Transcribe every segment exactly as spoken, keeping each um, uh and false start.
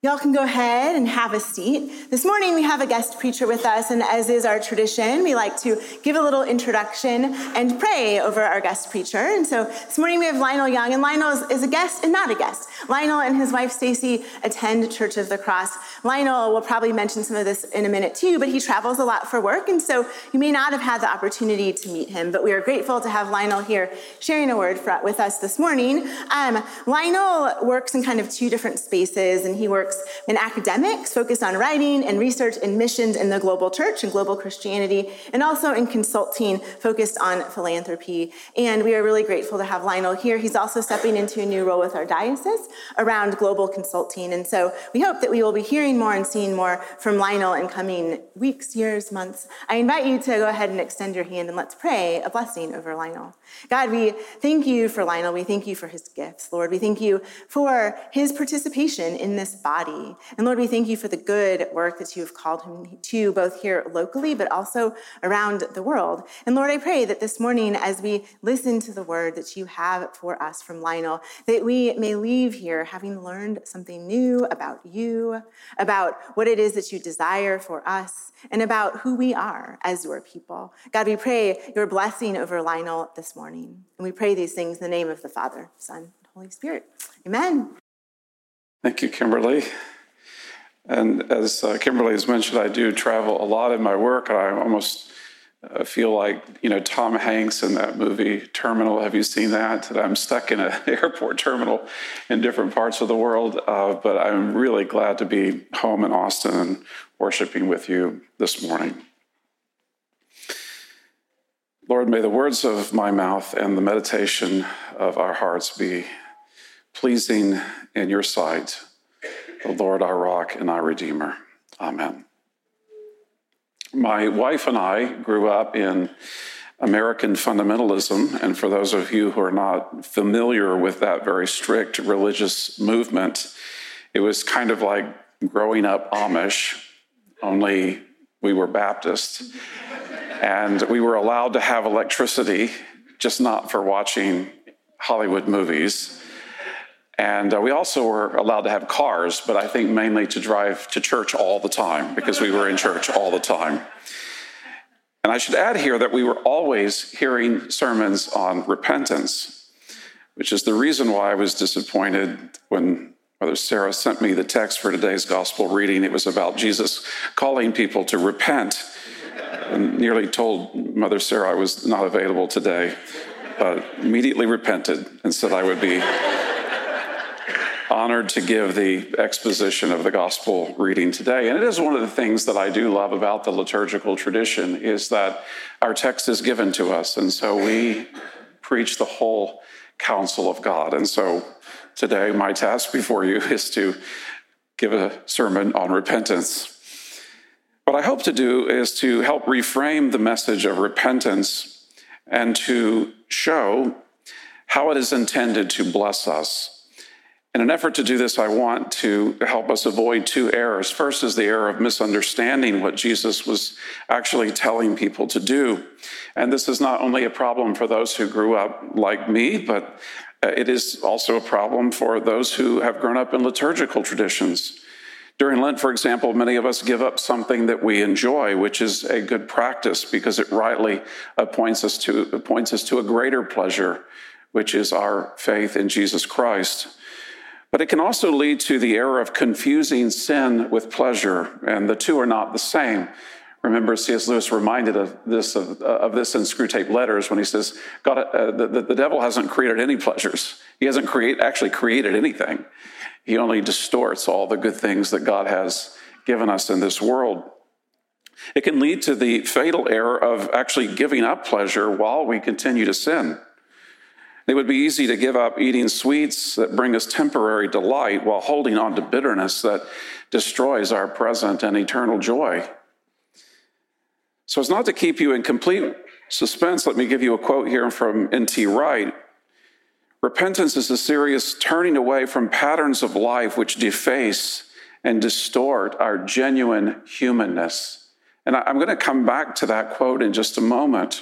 Y'all can go ahead and have a seat. This morning we have a guest preacher with us, and as is our tradition, we like to give a little introduction and pray over our guest preacher. And so this morning we have Lionel Young, and Lionel is, is a guest and not a guest. Lionel and his wife Stacy attend Church of the Cross. Lionel will probably mention some of this in a minute too, but he travels a lot for work, and so you may not have had the opportunity to meet him, but we are grateful to have Lionel here sharing a word for, with us this morning. Um, Lionel works in kind of two different spaces, and he works in academics, focused on writing and research and missions in the global church and global Christianity, and also in consulting, focused on philanthropy. And we are really grateful to have Lionel here. He's also stepping into a new role with our diocese around global consulting. And so we hope that we will be hearing more and seeing more from Lionel in coming weeks, years, months. I invite you to go ahead and extend your hand, and let's pray a blessing over Lionel. God, we thank you for Lionel. We thank you for his gifts, Lord. We thank you for his participation in this body. And Lord, we thank you for the good work that you have called him to, both here locally, but also around the world. And Lord, I pray that this morning, as we listen to the word that you have for us from Lionel, that we may leave here having learned something new about you, about what it is that you desire for us, and about who we are as your people. God, we pray your blessing over Lionel this morning. And we pray these things in the name of the Father, Son, and Holy Spirit. Amen. Thank you, Kimberly. And as uh, Kimberly has mentioned, I do travel a lot in my work. I almost uh, feel like, you know, Tom Hanks in that movie, Terminal. Have you seen that? That I'm stuck in an airport terminal in different parts of the world. Uh, but I'm really glad to be home in Austin and worshiping with you this morning. Lord, may the words of my mouth and the meditation of our hearts be pleasing in your sight, the Lord, our rock and our redeemer. Amen. My wife and I grew up in American fundamentalism, and for those of you who are not familiar with that very strict religious movement, it was kind of like growing up Amish, only we were Baptist, and we were allowed to have electricity, just not for watching Hollywood movies. And uh, we also were allowed to have cars, but I think mainly to drive to church all the time, because we were in church all the time. And I should add here that we were always hearing sermons on repentance, which is the reason why I was disappointed when Mother Sarah sent me the text for today's gospel reading. It was about Jesus calling people to repent, and nearly told Mother Sarah I was not available today, but immediately repented and said I would be honored to give the exposition of the gospel reading today. And it is one of the things that I do love about the liturgical tradition, is that our text is given to us. And so we preach the whole counsel of God. And so today, my task before you is to give a sermon on repentance. What I hope to do is to help reframe the message of repentance and to show how it is intended to bless us. In an effort to do this, I want to help us avoid two errors. First is the error of misunderstanding what Jesus was actually telling people to do. And this is not only a problem for those who grew up like me, but it is also a problem for those who have grown up in liturgical traditions. During Lent, for example, many of us give up something that we enjoy, which is a good practice, because it rightly points us to, points us to a greater pleasure, which is our faith in Jesus Christ. But it can also lead to the error of confusing sin with pleasure, and the two are not the same. Remember, C S Lewis reminded of this of, of this in Screwtape Letters when he says, God, uh, the, the devil hasn't created any pleasures. He hasn't create, actually created anything. He only distorts all the good things that God has given us in this world. It can lead to the fatal error of actually giving up pleasure while we continue to sin. It would be easy to give up eating sweets that bring us temporary delight while holding on to bitterness that destroys our present and eternal joy. So as not to keep you in complete suspense, let me give you a quote here from N T Wright. Repentance is a serious turning away from patterns of life which deface and distort our genuine humanness. And I'm going to come back to that quote in just a moment.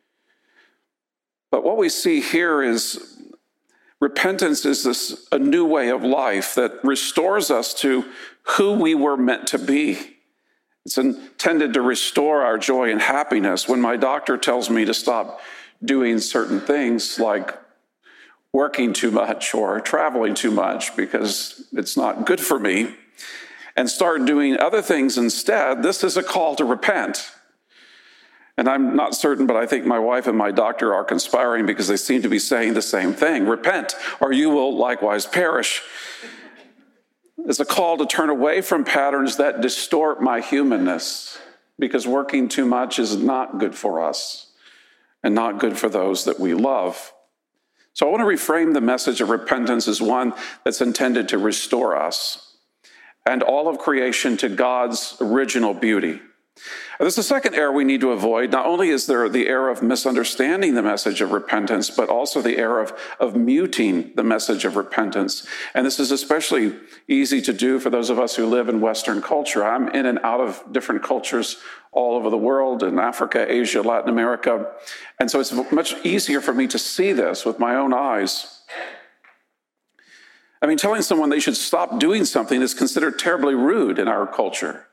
But what we see here is repentance is this a new way of life that restores us to who we were meant to be. It's intended to restore our joy and happiness. When my doctor tells me to stop doing certain things like working too much or traveling too much because it's not good for me, and start doing other things instead, this is a call to repent. And I'm not certain, but I think my wife and my doctor are conspiring because they seem to be saying the same thing. Repent, or you will likewise perish. It's a call to turn away from patterns that distort my humanness, because working too much is not good for us and not good for those that we love. So I want to reframe the message of repentance as one that's intended to restore us and all of creation to God's original beauty. There's a second error we need to avoid. Not only is there the error of misunderstanding the message of repentance, but also the error of, of muting the message of repentance. And this is especially easy to do for those of us who live in Western culture. I'm in and out of different cultures all over the world, in Africa, Asia, Latin America. And so it's much easier for me to see this with my own eyes. I mean, telling someone they should stop doing something is considered terribly rude in our culture.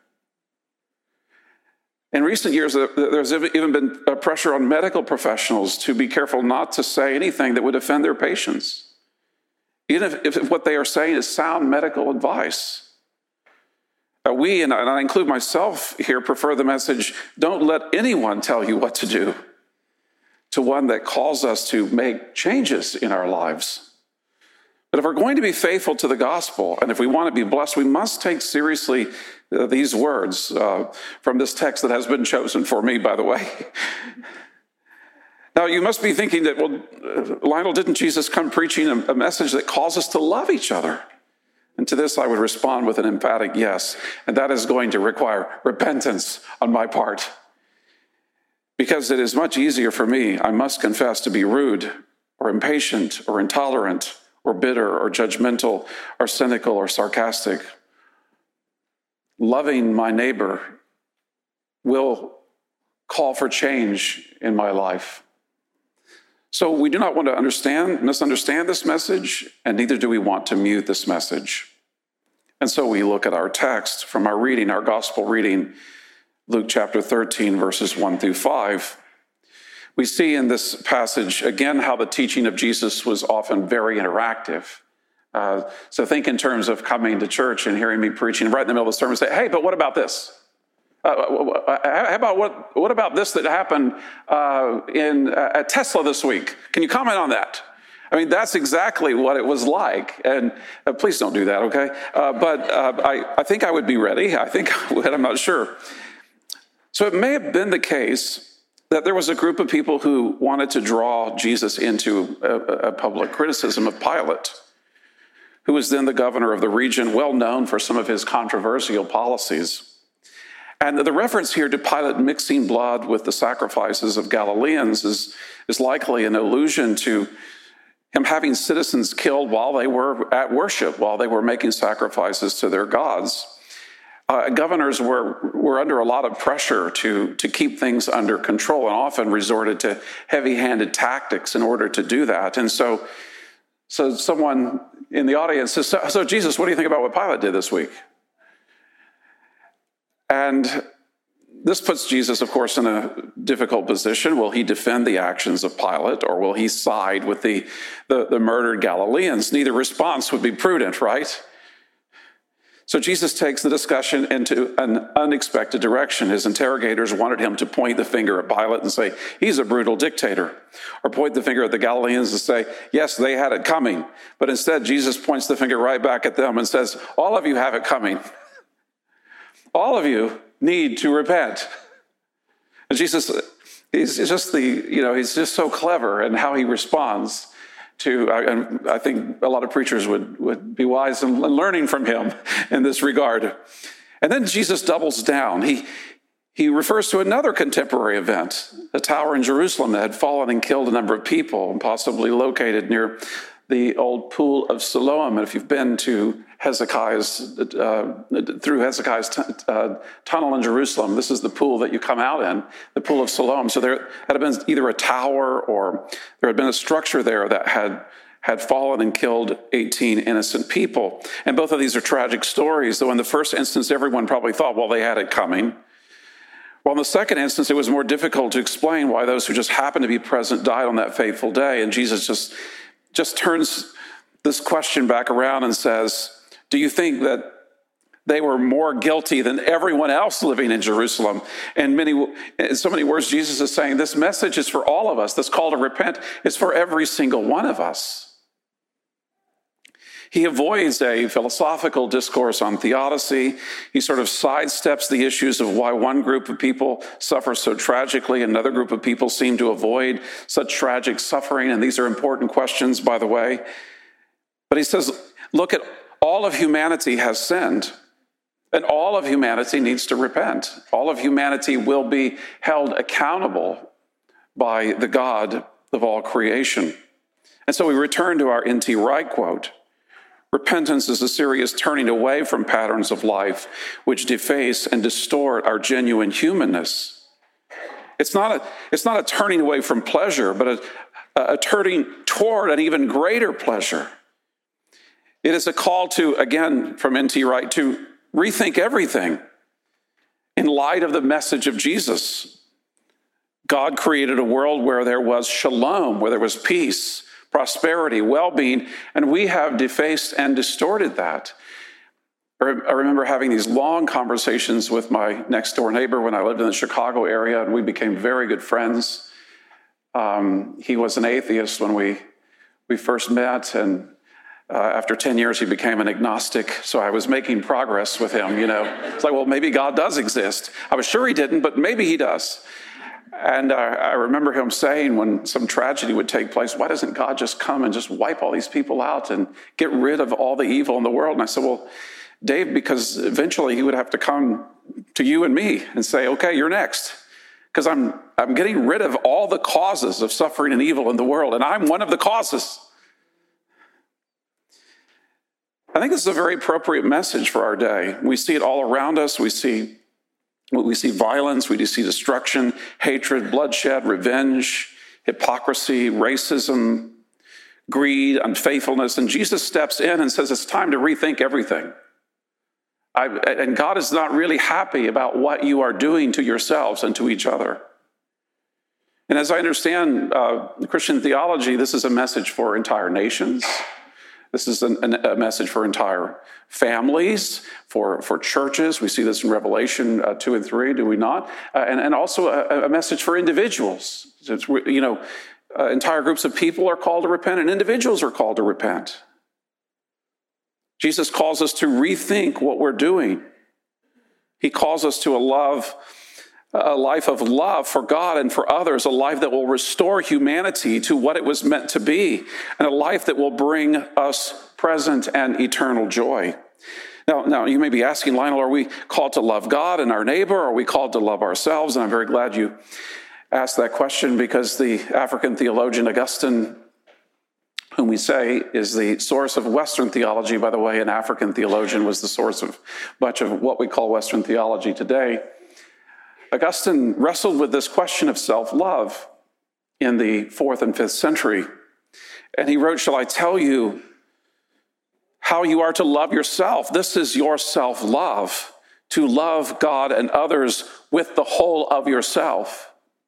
In recent years, there's even been a pressure on medical professionals to be careful not to say anything that would offend their patients, even if, if what they are saying is sound medical advice. Uh, we, and I include myself here, prefer the message, don't let anyone tell you what to do, to one that calls us to make changes in our lives. But if we're going to be faithful to the gospel, and if we want to be blessed, we must take seriously uh, these words uh, from this text that has been chosen for me, by the way. Now, you must be thinking that, well, uh, Lionel, didn't Jesus come preaching a, a message that calls us to love each other? And to this, I would respond with an emphatic yes, and that is going to require repentance on my part. Because it is much easier for me, I must confess, to be rude or impatient or intolerant or bitter, or judgmental, or cynical, or sarcastic. Loving my neighbor will call for change in my life. So we do not want to understand, misunderstand this message, and neither do we want to mute this message. And so we look at our text from our reading, our gospel reading, Luke chapter thirteen, verses one through five. We see in this passage, again, how the teaching of Jesus was often very interactive. Uh, so think in terms of coming to church and hearing me preaching right in the middle of the sermon, say, hey, but what about this? Uh, how about what, what about this that happened uh, in uh, at Tesla this week? Can you comment on that? I mean, that's exactly what it was like. And uh, please don't do that, okay? Uh, but uh, I, I think I would be ready. I think I would, I'm not sure. So it may have been the case that there was a group of people who wanted to draw Jesus into a, a public criticism of Pilate, who was then the governor of the region, well known for some of his controversial policies. And the reference here to Pilate mixing blood with the sacrifices of Galileans is, is likely an allusion to him having citizens killed while they were at worship, while they were making sacrifices to their gods. Uh, governors were, were under a lot of pressure to, to keep things under control and often resorted to heavy-handed tactics in order to do that. And so, so someone in the audience says, so, so Jesus, what do you think about what Pilate did this week? And this puts Jesus, of course, in a difficult position. Will he defend the actions of Pilate, or will he side with the, the, the murdered Galileans? Neither response would be prudent, right? So Jesus takes the discussion into an unexpected direction. His interrogators wanted him to point the finger at Pilate and say, he's a brutal dictator. Or point the finger at the Galileans and say, yes, they had it coming. But instead, Jesus points the finger right back at them and says, all of you have it coming. All of you need to repent. And Jesus, he's just the, you know, he's just so clever in how he responds to, and I think a lot of preachers would, would be wise in learning from him in this regard. And then Jesus doubles down. He, he refers to another contemporary event, a tower in Jerusalem that had fallen and killed a number of people, and possibly located near the old pool of Siloam. And if you've been to Hezekiah's, uh, through Hezekiah's t- uh, tunnel in Jerusalem, this is the pool that you come out in, the pool of Siloam. So there had been either a tower or there had been a structure there that had, had fallen and killed eighteen innocent people. And both of these are tragic stories, though in the first instance, everyone probably thought, well, they had it coming. Well, in the second instance, it was more difficult to explain why those who just happened to be present died on that fateful day. And Jesus just, just turns this question back around and says, do you think that they were more guilty than everyone else living in Jerusalem? And many, in so many words, Jesus is saying this message is for all of us. This call to repent is for every single one of us. He avoids a philosophical discourse on theodicy. He sort of sidesteps the issues of why one group of people suffer so tragically, another group of people seem to avoid such tragic suffering. And these are important questions, by the way. But he says, look, at all of humanity has sinned, and all of humanity needs to repent. All of humanity will be held accountable by the God of all creation. And so we return to our N T Wright quote. Repentance is a serious turning away from patterns of life which deface and distort our genuine humanness. It's not a, it's not a turning away from pleasure, but a, a turning toward an even greater pleasure. It is a call to, again, from N T Wright, to rethink everything in light of the message of Jesus. God created a world where there was shalom, where there was peace, prosperity, well-being, and we have defaced and distorted that. I remember having these long conversations with my next-door neighbor when I lived in the Chicago area, and we became very good friends. Um, he was an atheist when we, we first met, and uh, after ten years, he became an agnostic, so I was making progress with him, you know. It's like, well, maybe God does exist. I was sure he didn't, but maybe he does. And uh, I remember him saying when some tragedy would take place, why doesn't God just come and just wipe all these people out and get rid of all the evil in the world? And I said, well, Dave, because eventually he would have to come to you and me and say, okay, you're next. Because I'm, I'm getting rid of all the causes of suffering and evil in the world, and I'm one of the causes. I think this is a very appropriate message for our day. We see it all around us. We see We see violence, we see destruction, hatred, bloodshed, revenge, hypocrisy, racism, greed, unfaithfulness. And Jesus steps in and says, it's time to rethink everything. I, and God is not really happy about what you are doing to yourselves and to each other. And as I understand uh, Christian theology, this is a message for entire nations. This is an, an, a message for entire families, for, for churches. We see this in Revelation uh, two and three, do we not? Uh, and, and also a, a message for individuals. It's, you know, uh, entire groups of people are called to repent, and individuals are called to repent. Jesus calls us to rethink what we're doing. He calls us to a love, a life of love for God and for others, a life that will restore humanity to what it was meant to be, and a life that will bring us present and eternal joy. Now, now you may be asking, Lionel, are we called to love God and our neighbor? Or are we called to love ourselves? And I'm very glad you asked that question, because the African theologian Augustine, whom we say is the source of Western theology, by the way, an African theologian was the source of much of what we call Western theology today. Augustine wrestled with this question of self-love in the fourth and fifth century. And he wrote, shall I tell you how you are to love yourself? This is your self-love, to love God and others with the whole of yourself.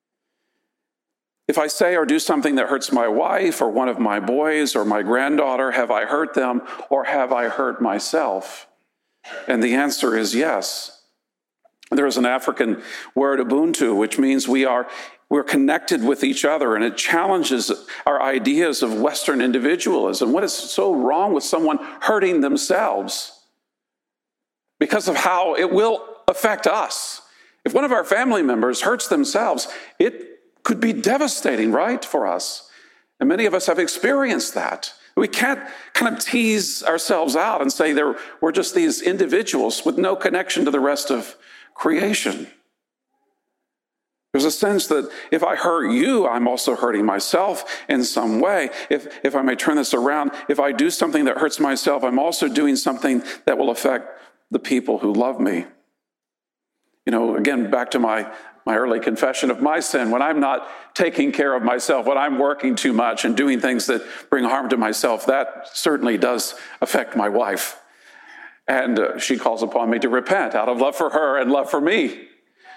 If I say or do something that hurts my wife or one of my boys or my granddaughter, have I hurt them or have I hurt myself? And the answer is yes. There is an African word, Ubuntu, which means we are we're connected with each other, and it challenges our ideas of Western individualism. What is so wrong with someone hurting themselves? Because of how it will affect us. If one of our family members hurts themselves, it could be devastating, right, for us. And many of us have experienced that. We can't kind of tease ourselves out and say we're just these individuals with no connection to the rest of creation. There's a sense that if I hurt you, I'm also hurting myself in some way. If, if I may turn this around, if I do something that hurts myself, I'm also doing something that will affect the people who love me. You know, again, back to my, my early confession of my sin, when I'm not taking care of myself, when I'm working too much and doing things that bring harm to myself, that certainly does affect my wife. And uh, she calls upon me to repent out of love for her and love for me.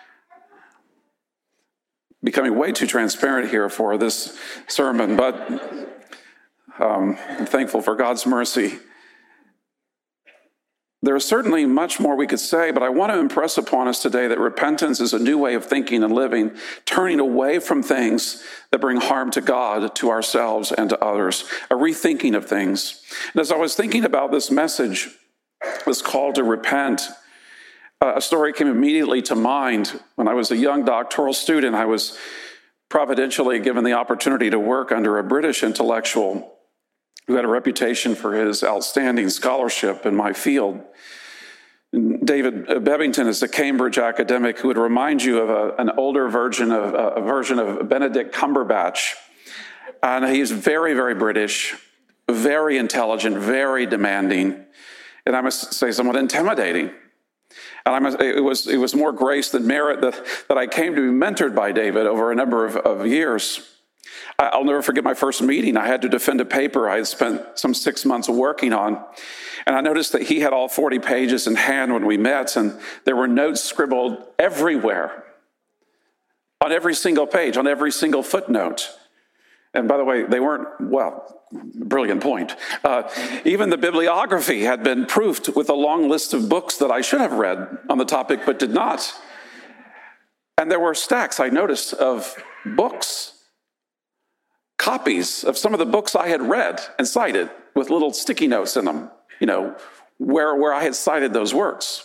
Becoming way too transparent here for this sermon, but um, I'm thankful for God's mercy. There is certainly much more we could say, but I want to impress upon us today that repentance is a new way of thinking and living, turning away from things that bring harm to God, to ourselves, and to others, a rethinking of things. And as I was thinking about this message, this call to repent, uh, a story came immediately to mind. When I was a young doctoral student, I was providentially given the opportunity to work under a British intellectual who had a reputation for his outstanding scholarship in my field. David Bebbington is a Cambridge academic who would remind you of a, an older version of a version of Benedict Cumberbatch. And he's very, very British, very intelligent, very demanding, and I must say somewhat intimidating. And I must, it was it was more grace than merit that, that I came to be mentored by David over a number of, of years. I'll never forget my first meeting. I had to defend a paper I had spent some six months working on. And I noticed that he had all forty pages in hand when we met, and there were notes scribbled everywhere, on every single page, on every single footnote. And by the way, they weren't, well, brilliant point. Uh, even the bibliography had been proofed with a long list of books that I should have read on the topic, but did not. And there were stacks, I noticed, of books, copies of some of the books I had read and cited with little sticky notes in them, you know, where, where I had cited those works.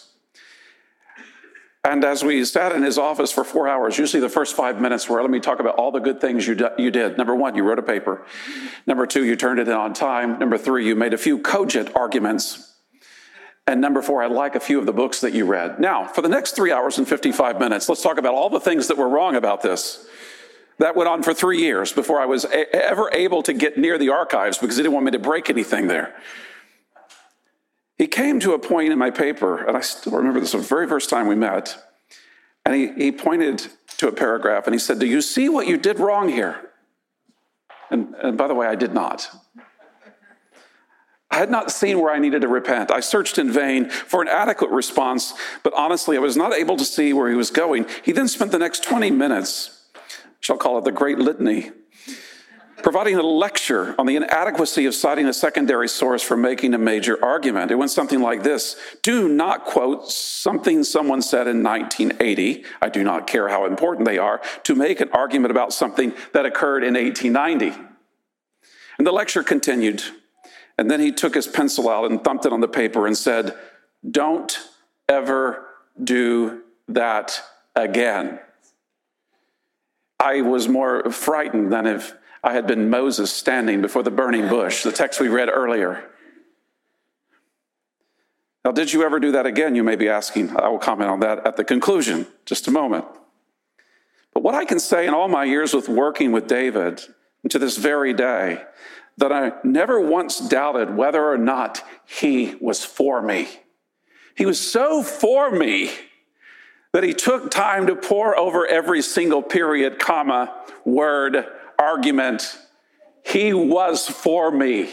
And as we sat in his office for four hours, usually the first five minutes were, let me talk about all the good things you, you did. Number one, you wrote a paper. Number two, you turned it in on time. Number three, you made a few cogent arguments. And number four, I like a few of the books that you read. Now, for the next three hours and fifty-five minutes, let's talk about all the things that were wrong about this. That went on for three years before I was a- ever able to get near the archives because he didn't want me to break anything there. He came to a point in my paper, and I still remember this, the very first time we met, and he, he pointed to a paragraph, and he said, do you see what you did wrong here? And, and by the way, I did not. I had not seen where I needed to repent. I searched in vain for an adequate response, but honestly, I was not able to see where he was going. He then spent the next twenty minutes, shall call it the Great Litany, providing a lecture on the inadequacy of citing a secondary source for making a major argument. It went something like this: do not quote something someone said in nineteen eighty, I do not care how important they are, to make an argument about something that occurred in eighteen ninety. And the lecture continued, and then he took his pencil out and thumped it on the paper and said, don't ever do that again. I was more frightened than if I had been Moses standing before the burning bush, the text we read earlier. Now, did you ever do that again, you may be asking? I will comment on that at the conclusion, just a moment. But what I can say in all my years with working with David, and to this very day, that I never once doubted whether or not he was for me. He was so for me that he took time to pore over every single period, comma, word, argument. He was for me.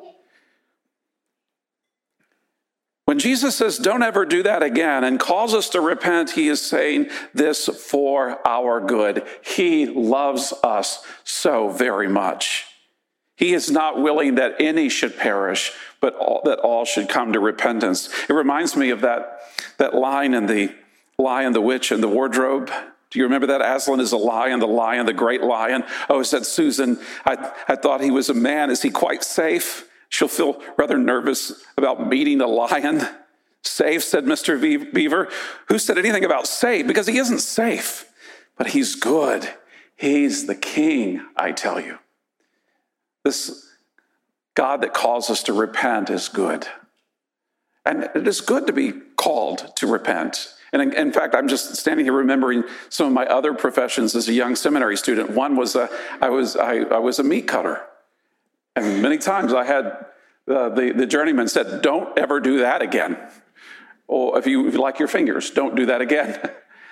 When Jesus says, don't ever do that again, and calls us to repent, he is saying this for our good. He loves us so very much. He is not willing that any should perish, but all, that all should come to repentance. It reminds me of that, that line in the Lion, the Witch, and the Wardrobe. Do you remember that? Aslan is a lion, the lion, the great lion. Oh, said Susan, I, I thought he was a man. Is he quite safe? She'll feel rather nervous about meeting a lion. Safe, said Mister Beaver. Who said anything about safe? Because he isn't safe, but he's good. He's the king, I tell you. This God that calls us to repent is good. And it is good to be called to repent. And in fact, I'm just standing here remembering some of my other professions as a young seminary student. One was a, I was I, I was a meat cutter, and many times I had uh, the the journeyman said, "Don't ever do that again." Or if you, if you like your fingers, don't do that again.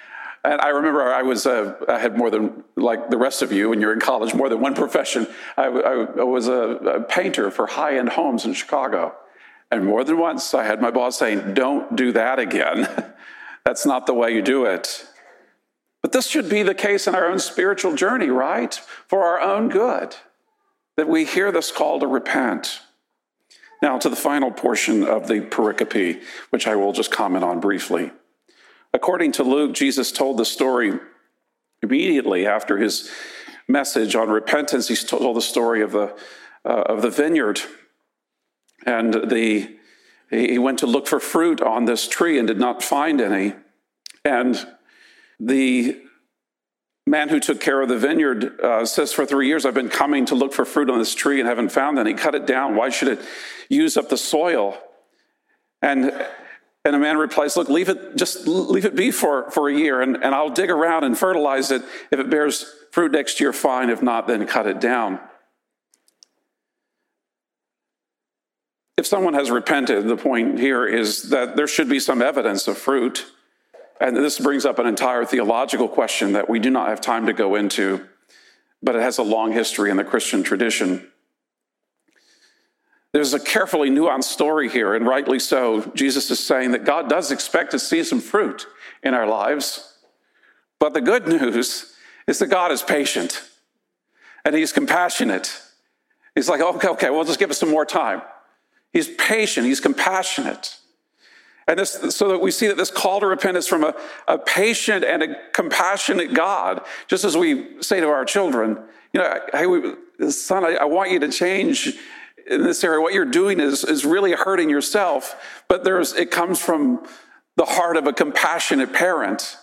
And I remember I was, uh, I had more than, like the rest of you, when you're in college, more than one profession. I, I, I was a, a painter for high-end homes in Chicago. And more than once, I had my boss saying, don't do that again. That's not the way you do it. But this should be the case in our own spiritual journey, right? For our own good, that we hear this call to repent. Now to the final portion of the pericope, which I will just comment on briefly. According to Luke, Jesus told the story immediately after his message on repentance. He told the story of the uh, of the vineyard, and the he went to look for fruit on this tree and did not find any. And the man who took care of the vineyard uh, says, for three years I've been coming to look for fruit on this tree and haven't found any. Cut it down. Why should it use up the soil? And and a man replies, look, leave it, just leave it be for, for a year, and, and I'll dig around and fertilize it. If it bears fruit next year, fine. If not, then cut it down. If someone has repented, the point here is that there should be some evidence of fruit. And this brings up an entire theological question that we do not have time to go into, but it has a long history in the Christian tradition. There's a carefully nuanced story here, and rightly so. Jesus is saying that God does expect to see some fruit in our lives. But the good news is that God is patient, and he's compassionate. He's like, okay, okay, well, just give us some more time. He's patient, he's compassionate. And this, so that we see that this call to repent is from a, a patient and a compassionate God. Just as we say to our children, you know, hey, we, son, I, I want you to change in this area. What you're doing is, is really hurting yourself. But there's, it comes from the heart of a compassionate parent.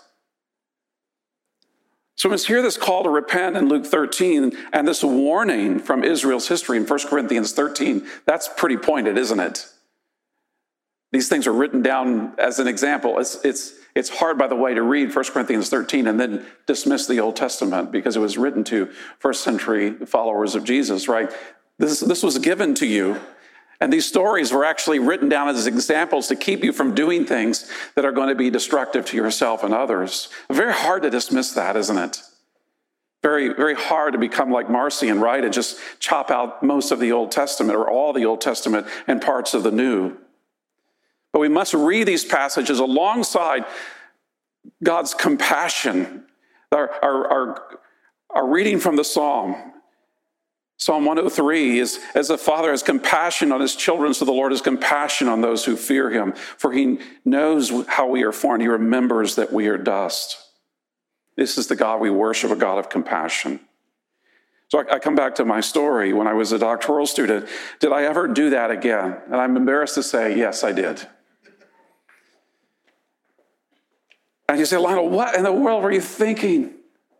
So we must hear this call to repent in Luke thirteen, and this warning from Israel's history in First Corinthians thirteen. That's pretty pointed, isn't it? These things are written down as an example. It's, it's, it's hard, by the way, to read First Corinthians thirteen and then dismiss the Old Testament because it was written to first century followers of Jesus, right? This, this was given to you. And these stories were actually written down as examples to keep you from doing things that are going to be destructive to yourself and others. Very hard to dismiss that, isn't it? Very, very hard to become like Marcion, right? And just chop out most of the Old Testament or all the Old Testament and parts of the New. But we must read these passages alongside God's compassion. Our, our, our, our reading from the Psalm. Psalm one oh three is, as the Father has compassion on his children, so the Lord has compassion on those who fear him. For he knows how we are formed. He remembers that we are dust. This is the God we worship, a God of compassion. So I, I come back to my story. When I was a doctoral student, did I ever do that again? And I'm embarrassed to say, yes, I did. And you say, Lionel, what in the world were you thinking?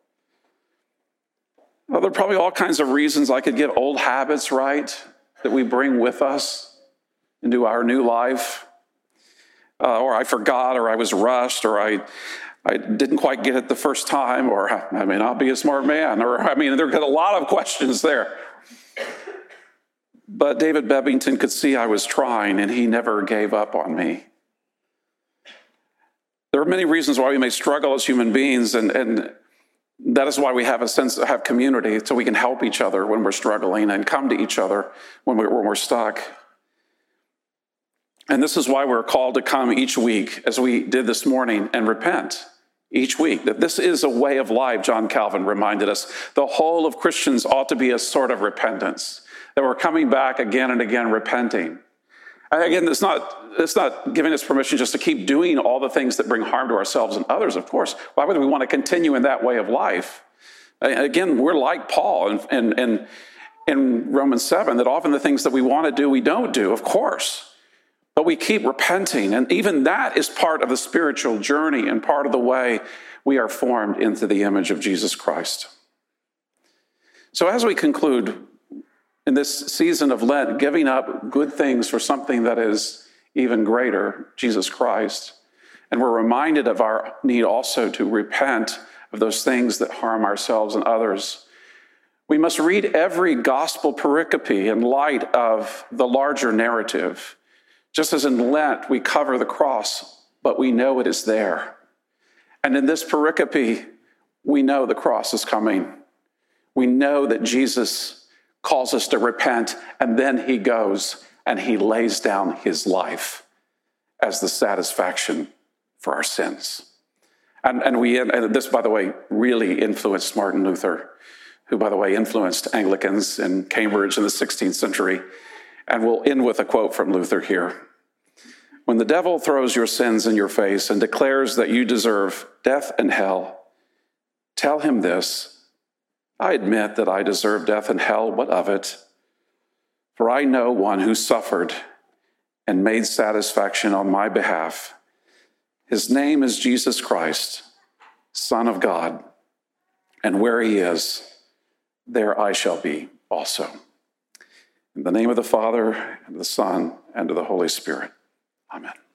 Well, there are probably all kinds of reasons I could give. Old habits, right, that we bring with us into our new life. Uh, or I forgot, or I was rushed, or I I didn't quite get it the first time, or I may not be a smart man, or I mean, there are a lot of questions there. But David Bebbington could see I was trying, and he never gave up on me. There are many reasons why we may struggle as human beings, and, and that is why we have a sense of have community, so we can help each other when we're struggling and come to each other when we're, when we're stuck. And this is why we're called to come each week, as we did this morning, and repent each week. That this is a way of life, John Calvin reminded us. The whole of Christians ought to be a sort of repentance, that we're coming back again and again repenting. And again, it's not, it's not giving us permission just to keep doing all the things that bring harm to ourselves and others, of course. Why would we want to continue in that way of life? Again, we're like Paul in, in, in, in Romans seven, that often the things that we want to do, we don't do, of course. But we keep repenting, and even that is part of the spiritual journey and part of the way we are formed into the image of Jesus Christ. So as we conclude in this season of Lent, giving up good things for something that is even greater, Jesus Christ, and we're reminded of our need also to repent of those things that harm ourselves and others, we must read every gospel pericope in light of the larger narrative. Just as in Lent, we cover the cross, but we know it is there. And in this pericope, we know the cross is coming. We know that Jesus calls us to repent, and then he goes and he lays down his life as the satisfaction for our sins. And, and we, and this, by the way, really influenced Martin Luther, who, by the way, influenced Anglicans in Cambridge in the sixteenth century. And we'll end with a quote from Luther here. When the devil throws your sins in your face and declares that you deserve death and hell, tell him this: I admit that I deserve death and hell. What of it? For I know one who suffered and made satisfaction on my behalf. His name is Jesus Christ, Son of God. And where he is, there I shall be also. In the name of the Father, and of the Son, and of the Holy Spirit. Amen.